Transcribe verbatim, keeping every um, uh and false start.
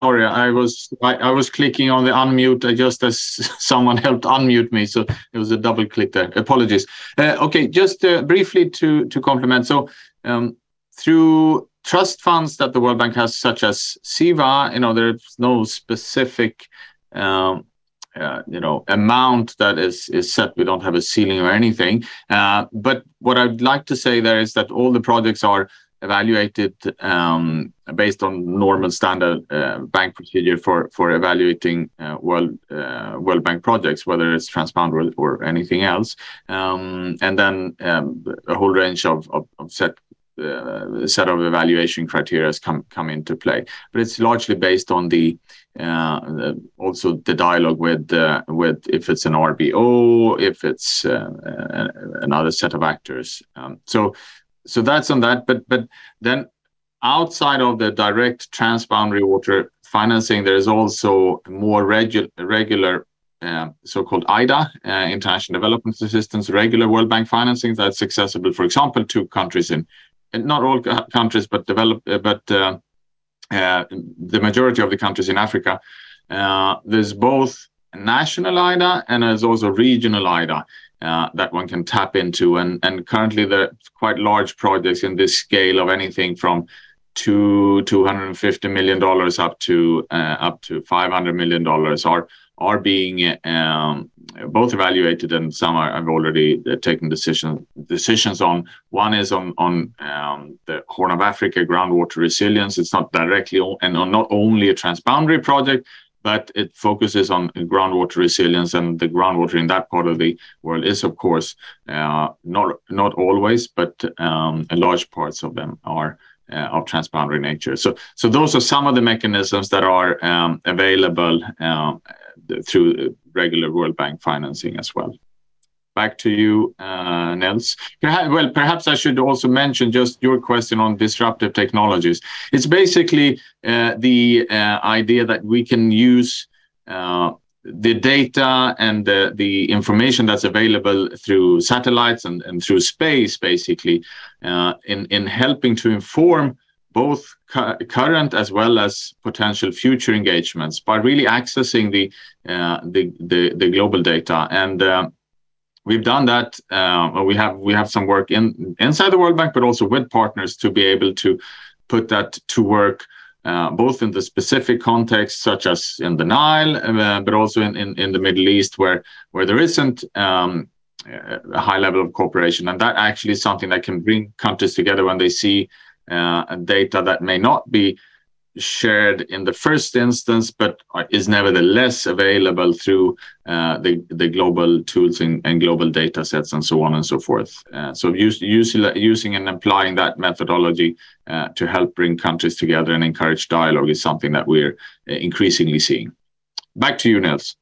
Sorry, I was I, I was clicking on the unmute uh, just as someone helped unmute me, so it was a double click there. Apologies. Uh, okay, just uh, briefly to to complement. So um, through trust funds that the World Bank has, such as SIVA, you know, there's no specific um, uh, you know amount that is is set. We don't have a ceiling or anything. Uh, but what I'd like to say there is that all the projects are evaluated um, based on normal standard uh, bank procedure for for evaluating uh, World uh, World Bank projects, whether it's Transboundary or, or anything else, um, and then um, a whole range of, of, of set uh, set of evaluation criteria come come into play. But it's largely based on the uh, the, also the dialogue with uh, with if it's an R B O, if it's uh, another set of actors. Um, so so that's on that. But but then outside of the direct transboundary water financing, there is also more regu- regular uh, so-called I D A, uh, International Development Assistance, regular World Bank financing that's accessible, for example, to countries in, in not all countries, but develop, uh, but uh, uh, the majority of the countries in Africa. Uh, there's both national I D A and there's also regional I D A. Uh, that one can tap into, and and currently there are quite large projects in this scale of anything from two two hundred fifty million dollars up to uh, up to five hundred million dollars are are being um, both evaluated, and some are, have already uh, taken decision decisions on. One is on on um, the Horn of Africa groundwater resilience. It's not directly and not only a transboundary project, but it focuses on groundwater resilience, and the groundwater in that part of the world is, of course, uh, not not always, but um, large parts of them are uh, of transboundary nature. So, so those are some of the mechanisms that are um, available um, through regular World Bank financing as well. Back to you, uh, Nels. Well, perhaps I should also mention just your question on disruptive technologies. It's basically uh, the uh, idea that we can use uh, the data and the, the information that's available through satellites and, and through space, basically, uh, in, in helping to inform both cu- current as well as potential future engagements by really accessing the uh, the, the the global data. And uh, we've done that. Uh, we have we have some work in inside the World Bank, but also with partners to be able to put that to work, uh, both in the specific context, such as in the Nile, uh, but also in, in, in the Middle East, where where there isn't um, a high level of cooperation, and that actually is something that can bring countries together when they see uh, data that may not be shared in the first instance, but is nevertheless available through uh, the the global tools and, and global data sets and so on and so forth. Uh, so use, use, using and applying that methodology uh, to help bring countries together and encourage dialogue is something that we're increasingly seeing. Back to you, Nils.